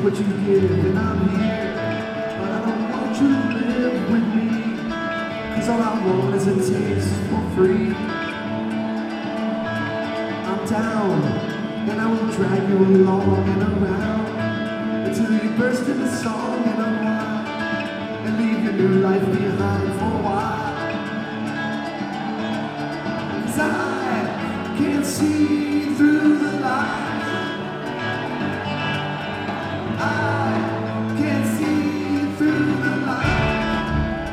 what you give, and I'm here. But I don't want you to live with me, 'cause all I want is a taste for free. I'm down, and I will drag you along and around until you burst into song and unwind and leave your new life behind for a while. 'Cause I can't see through the light. I can't see through the light.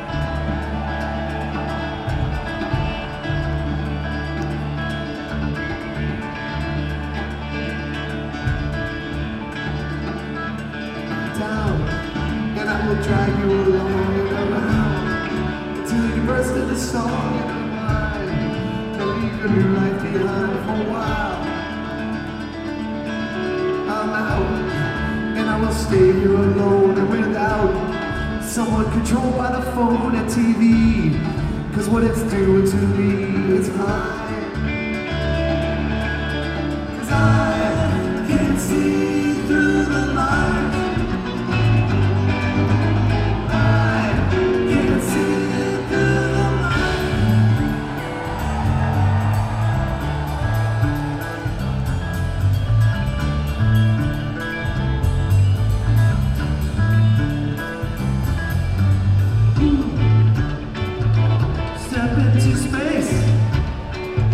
Down, and I will drag you along and around until you burst into song and unwind and leave your new life behind for a while. I'm out, and I will stay here alone and without someone controlled by the phone and TV, 'cause what it's doing to me is mine. 'Cause I can't see through the light. I can't see through the light. Step into space.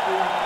Thank you.